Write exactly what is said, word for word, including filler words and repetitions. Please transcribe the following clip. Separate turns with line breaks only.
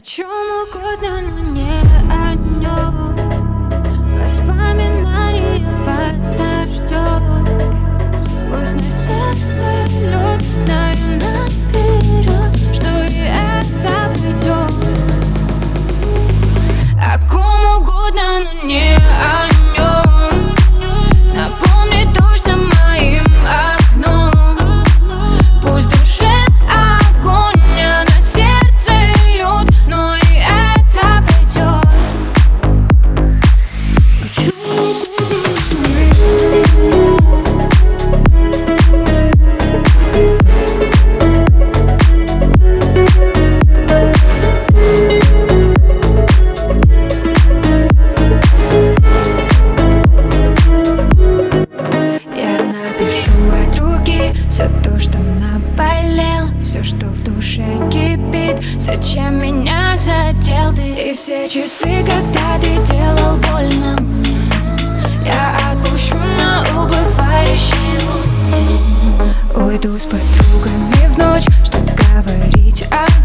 чем угодно, но не о нем. Воспоминания подождем. Пусть на сердце лед, знаю наперед, что и это придет. О ком угодно, но не о нем. Напомни дождь за моим окном. Пусть в душе огонь, а на сердце лед, но и это пройдет. Все то, что наболел, все, что в душе кипит, все, чем меня задел ты. И все часы, когда ты делал больно мне, я отпущу на убывающей луне. Уйду с подругами в ночь, чтоб говорить о